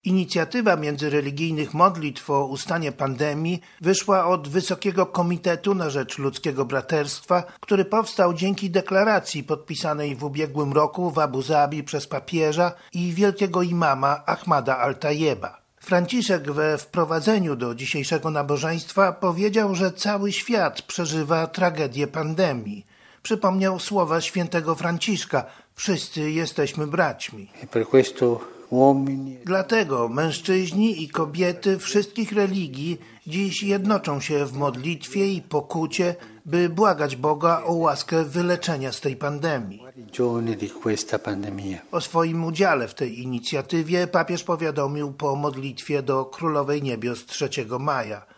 Inicjatywa międzyreligijnych modlitw o ustanie pandemii wyszła od Wysokiego Komitetu na rzecz Ludzkiego Braterstwa, który powstał dzięki deklaracji podpisanej w ubiegłym roku w Abu Zabi przez papieża i wielkiego imama Ahmada Al-Tayeba. Franciszek we wprowadzeniu do dzisiejszego nabożeństwa powiedział, że cały świat przeżywa tragedię pandemii. Przypomniał słowa świętego Franciszka: wszyscy jesteśmy braćmi. Dlatego mężczyźni i kobiety wszystkich religii dziś jednoczą się w modlitwie i pokucie, by błagać Boga o łaskę wyleczenia z tej pandemii. O swoim udziale w tej inicjatywie papież powiadomił po modlitwie do Królowej Niebios 3 maja.